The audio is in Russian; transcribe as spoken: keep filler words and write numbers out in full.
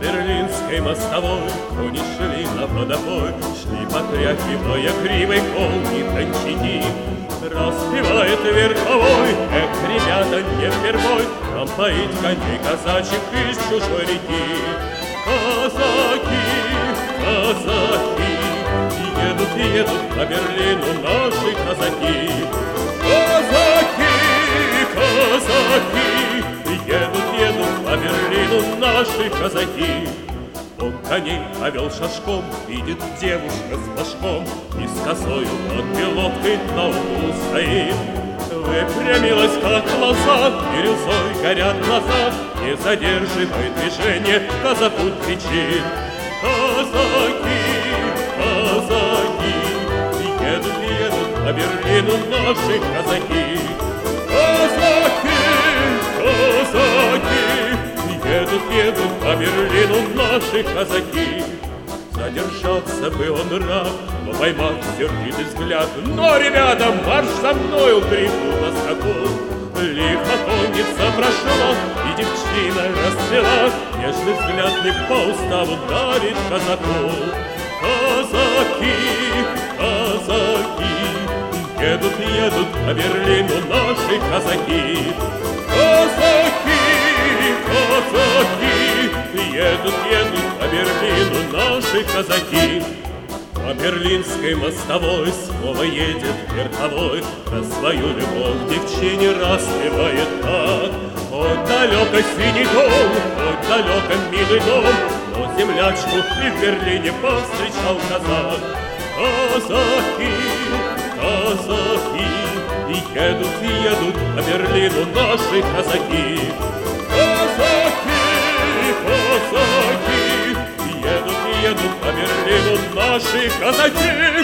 Берлинской мостовой кони шли на водопой, шли, потряхивая кривой колни кончаки. Распевает верховой, эх, ребята, не впервой нам поить коней казачьих из чужой реки. Казаки, казаки, едут, едут по Берлину наши казаки. Казаки, казаки, едут, едут по Берлину наши казаки. Он коней повел шашком, видит девушка с флажком, и с косою под пилоткой на углу стоит. Выпрямилась, как лоза, бирюзой горят глаза, не задерживай движение, казаку кричит. Казаки, казаки, едут, едут по Берлину наши казаки. Казаки, казаки, едут, едут по Берлину наши казаки. Задержаться бы он рад, но поймал сердитый взгляд. Но, ребята, марш за мною, крикнул на скаку. Лихо конница прошла, и девчина расцвела. Нежный взгляд не по уставу дарит казаку. Казаки, казаки, едут, едут по Берлину наши казаки. Казаки, казаки, едут, едут по Берлину наши казаки. По Берлинской мостовой снова едет верховой, про свою любовь девчине распевает так. От далеко синий дом, от далеко милый дом, но землячку и в Берлине повстречал казак. Казаки, казаки, едут, едут по Берлину наши казаки. Казаки, казаки, едут, едут по Берлину наши казаки.